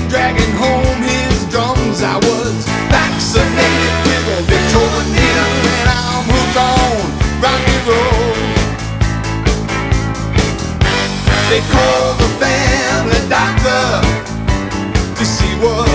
dragging home his drums. I was vaccinated with a Victorian, and I'm hooked on rock and roll. They call the family doctor to see what